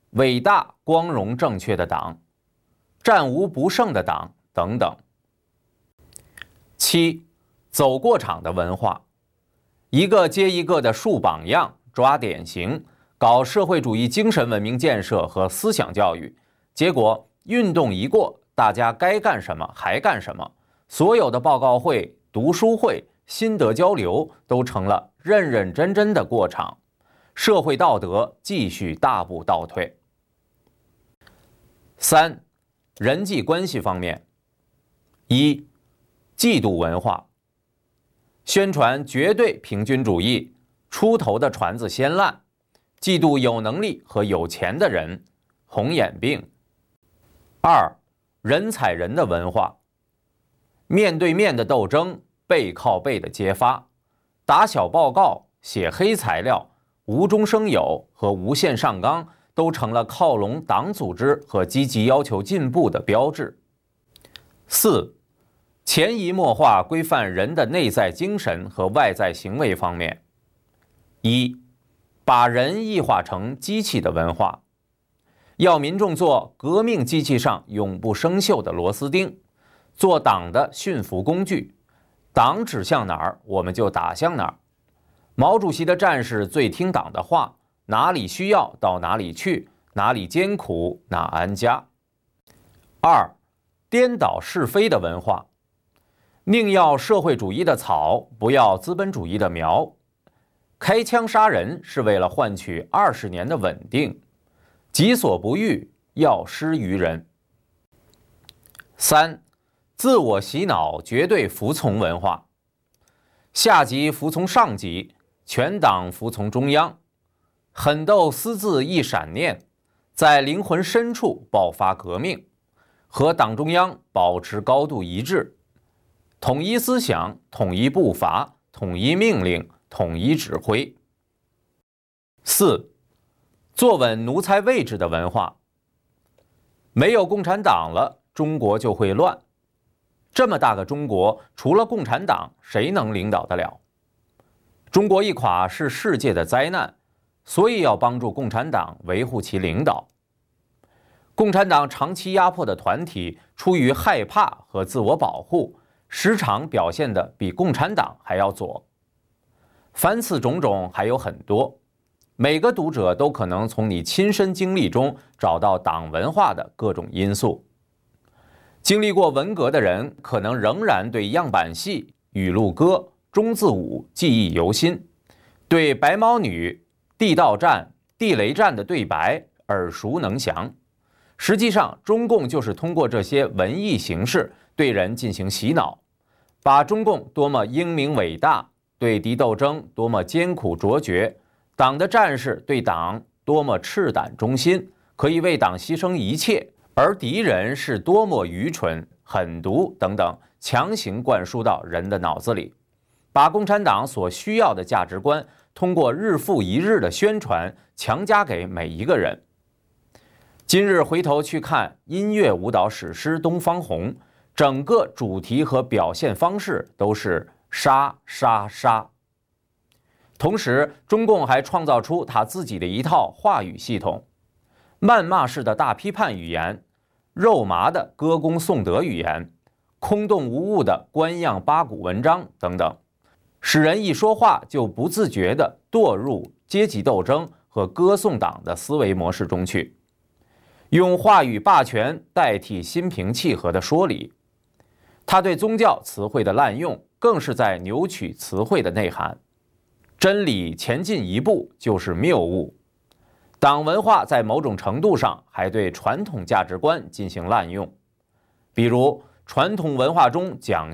伟大、光荣、正确的党，战无不胜的党等等。7. 走过场的文化，一个接一个的树榜样、抓典型，搞社会主义精神文明建设和思想教育，结果运动一过，大家该干什么还干什么，所有的报告会、读书会、心得交流都成了认认真真的过场，社会道德继续大步倒退。3. 人际关系方面，一、嫉妒文化，宣传绝对平均主义，出头的船子先烂，嫉妒有能力和有钱的人，红眼病。2. 人踩人的文化，面对面的斗争，背靠背的揭发，打小报告、写黑材料、无中生有和无限上纲都成了靠拢党组织和积极要求进步的标志。4. 潜移默化规范人的内在精神和外在行为方面，一、把人异化成机器的文化，要民众做革命机器上永不生锈的螺丝钉，做党的驯服工具，党指向哪儿我们就打向哪儿。毛主席的战士最听党的话，哪里需要到哪里去，哪里艰苦哪安家。2. 颠倒是非的文化，宁要社会主义的草，不要资本主义的苗。开枪杀人是为了换取20年的稳定，己所不欲，要施于人。3. 自我洗脑绝对服从文化，下级服从上级，全党服从中央，狠斗私自一闪念，在灵魂深处爆发革命，和党中央保持高度一致，统一思想，统一步伐，统一命令，统一指挥。4. 坐稳奴才位置的文化，没有共产党了，中国就会乱。这么大个中国，除了共产党，谁能领导得了？中国一垮是世界的灾难，所以要帮助共产党维护其领导。共产党长期压迫的团体，出于害怕和自我保护，时常表现得比共产党还要左。凡此种种还有很多，每个读者都可能从你亲身经历中找到党文化的各种因素。经历过文革的人，可能仍然对样板戏、语录歌、中字舞记忆犹新，对白毛女、地道战、地雷战的对白耳熟能详。实际上，中共就是通过这些文艺形式对人进行洗脑，把中共多么英明伟大，对敌斗争多么艰苦卓绝，党的战士对党多么赤胆忠心，可以为党牺牲一切，而敌人是多么愚蠢、狠毒等等，强行灌输到人的脑子里，把共产党所需要的价值观通过日复一日的宣传强加给每一个人。今日回头去看音乐舞蹈史诗《东方红》，整个主题和表现方式都是杀杀杀。同时，中共还创造出他自己的一套话语系统，谩骂式的大批判语言，肉麻的歌功颂德语言，空洞无物的官样八股文章等等，使人一说话就不自觉地堕入阶级斗争和歌颂党的思维模式中去，用话语霸权代替心平气和的说理。他对宗教词汇的滥用，更是在扭曲词汇的内涵。真理前进一步就是谬误。党文化在某种程度上还对传统价值观进行滥用，比如传统文化中讲